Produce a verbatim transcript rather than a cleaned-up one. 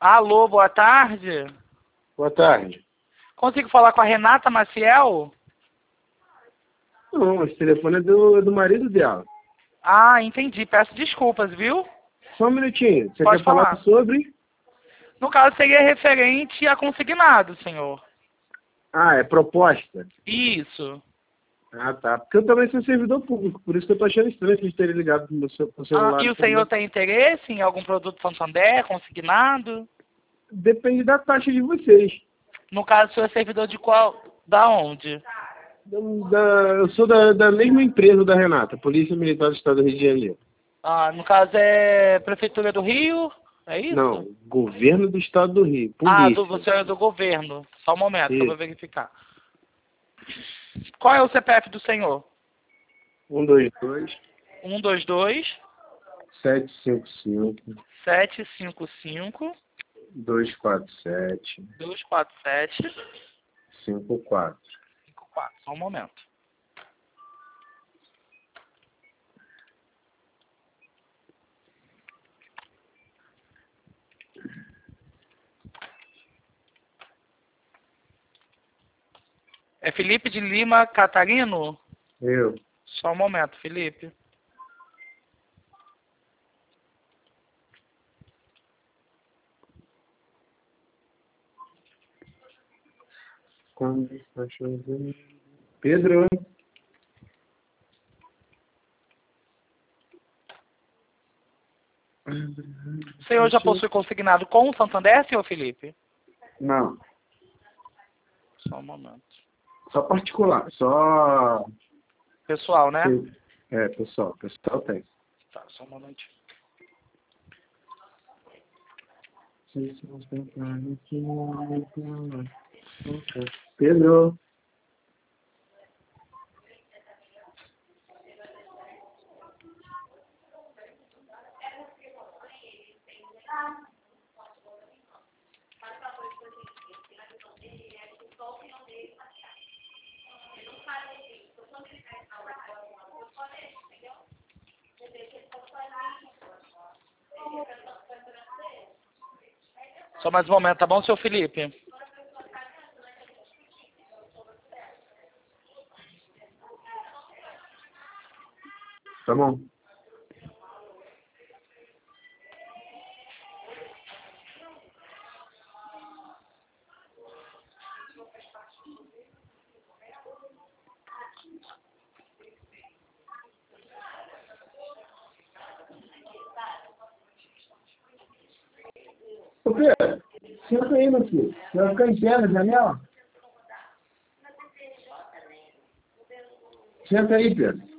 Alô, boa tarde. Boa tarde. Consigo falar com a Renata Maciel? Não, esse telefone é do, é do marido dela. Ah, entendi. Peço desculpas, viu? Só um minutinho. Você Pode quer falar falar. sobre? No caso, seria referente a consignado, senhor. Ah, é proposta? Isso. Ah, tá. Porque eu também sou servidor público, por isso que eu tô achando estranho vocês terem ligado no seu pro Ah, celular. e o senhor tem interesse em algum produto Santander, consignado? Depende da taxa de vocês. No caso, o senhor é servidor de qual? Da onde? Da, da- eu sou da, da mesma empresa da Renata, Polícia Militar do Estado do Rio de Janeiro. Ah, no caso é Prefeitura do Rio? É isso? Não, Governo do Estado do Rio, Ah, Polícia. do, você é do governo. Só um momento, que eu vou Isso. verificar. Qual é o C P F do senhor? um, dois, dois, um dois dois, sete, cinco, cinco, sete cinco cinco, dois, quatro, sete, dois quatro sete, cinco, quatro. cinco quatro. Só um momento. É Felipe de Lima Catarino? Eu. Só um momento, Felipe. Quando está chovendo. Pedro. O senhor já possui consignado com o Santander, senhor Felipe? Não, Só um momento. só particular, só... Pessoal, né? Sim. É, pessoal, pessoal tem. Tá, só um momentinho. Pedro. Só mais um momento, tá bom, senhor Felipe? Tá bom. Ô Pedro, senta aí, meu filho. Você vai ficar em pé na janela? Senta aí, Pedro.